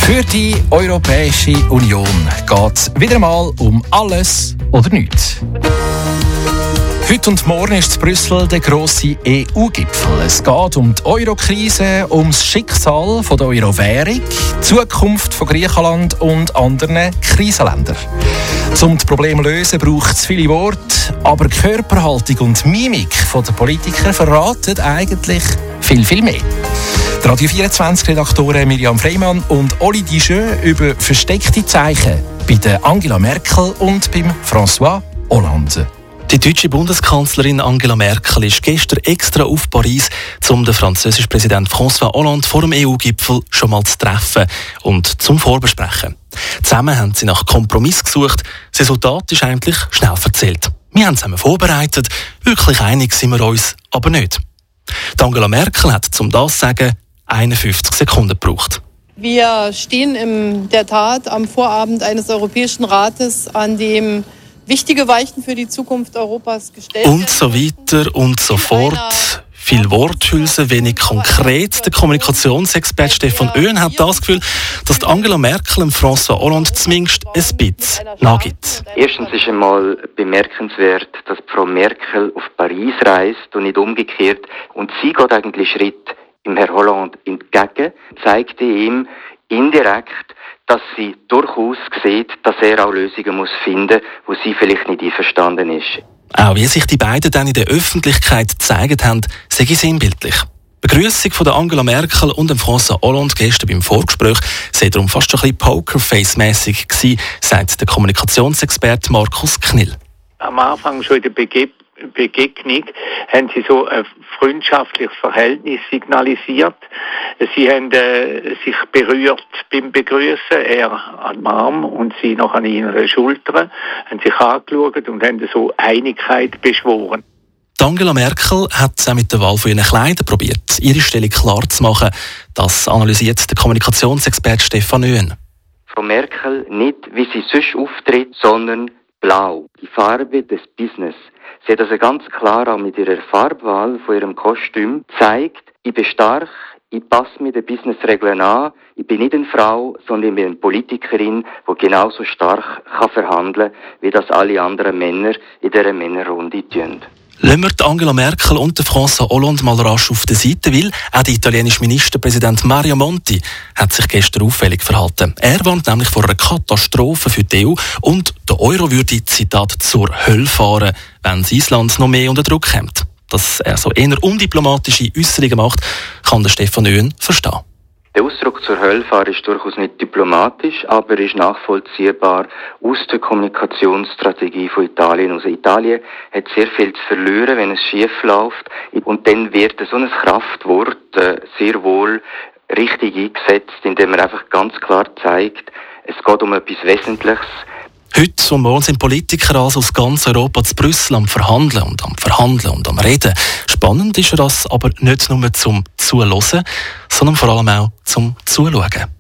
Für die Europäische Union geht es wieder mal um alles oder nichts. Heute und morgen ist in Brüssel der grosse EU-Gipfel. Es geht um die Euro-Krise, um das Schicksal der Euro-Währung, die Zukunft von Griechenland und anderen Krisenländern. Um die Probleme zu lösen, braucht es viele Worte, aber Körperhaltung und Mimik der Politiker verraten eigentlich viel mehr. Die Radio 24-Redaktoren Miriam Freimann und Oli Dijeux über versteckte Zeichen bei der Angela Merkel und beim François Hollande. Die deutsche Bundeskanzlerin Angela Merkel ist gestern extra auf Paris, um den französischen Präsident François Hollande vor dem EU-Gipfel schon mal zu treffen und zum Vorbesprechen. Zusammen haben sie nach Kompromiss gesucht. Das Resultat ist eigentlich schnell erzählt. Wir haben zusammen vorbereitet, wirklich einig sind wir uns aber nicht. Die Angela Merkel hat, um das zu sagen, 51 Sekunden gebraucht. Wir stehen in der Tat am Vorabend eines Europäischen Rates, an dem wichtige Weichen für die Zukunft Europas gestellt werden. Und so weiter und so fort. Viel Worthülse, wenig konkret. Der Kommunikationsexperte Stefan Oehn hat das Gefühl, dass Angela Merkel dem François Hollande zumindest ein bisschen nachgibt. Erstens ist einmal bemerkenswert, dass Frau Merkel auf Paris reist und nicht umgekehrt. Und sie geht eigentlich Schritt im Herrn Hollande entgegen, zeigte ihm indirekt, dass sie durchaus sieht, dass er auch Lösungen muss finden, wo sie vielleicht nicht einverstanden ist. Auch wie sich die beiden dann in der Öffentlichkeit gezeigt haben, sei sinnbildlich. Die Begrüßung von Angela Merkel und dem François Hollande gestern beim Vorgespräch sei darum fast ein bisschen Pokerface-mässig gewesen, sagt der Kommunikationsexperte Markus Knill. Am Anfang schon in der Begegnung haben sie so ein freundschaftliches Verhältnis signalisiert. Sie haben sich berührt beim Begrüßen, er an dem Arm und sie noch an ihrer Schulter, haben sich angeschaut und haben so Einigkeit beschworen. Angela Merkel hat auch mit der Wahl von ihren Kleidern probiert, ihre Stellung klar zu machen. Das analysiert der Kommunikationsexperte Stefan Oehn. Frau Merkel nicht, wie sie sonst auftritt, sondern blau, die Farbe des Business. Sie hat also ganz klar auch mit ihrer Farbwahl von ihrem Kostüm gezeigt, ich bin stark, ich passe mir den Businessregeln an, ich bin nicht eine Frau, sondern ich bin eine Politikerin, die genauso stark verhandeln kann, wie das alle anderen Männer in dieser Männerrunde tun. Lassen wir Angela Merkel und François Hollande mal rasch auf der Seite, weil auch der italienische Ministerpräsident Mario Monti hat sich gestern auffällig verhalten. Er warnt nämlich vor einer Katastrophe für die EU und der Euro würde, Zitat, zur Hölle fahren, wenn das Island noch mehr unter Druck kommt. Dass er so eher undiplomatische Äußerungen macht, kann der Stefan Oehn verstehen. Der Ausdruck zur Hölle fahren ist durchaus nicht diplomatisch, aber ist nachvollziehbar aus der Kommunikationsstrategie von Italien. Also Italien hat sehr viel zu verlieren, wenn es schief läuft. Und dann wird so ein Kraftwort sehr wohl richtig eingesetzt, indem man einfach ganz klar zeigt, es geht um etwas Wesentliches. Heute und morgen sind Politiker also aus ganz Europa zu Brüssel am Verhandeln und am Reden. Spannend ist das aber nicht nur zum Zuhören, sondern vor allem auch zum Zuschauen.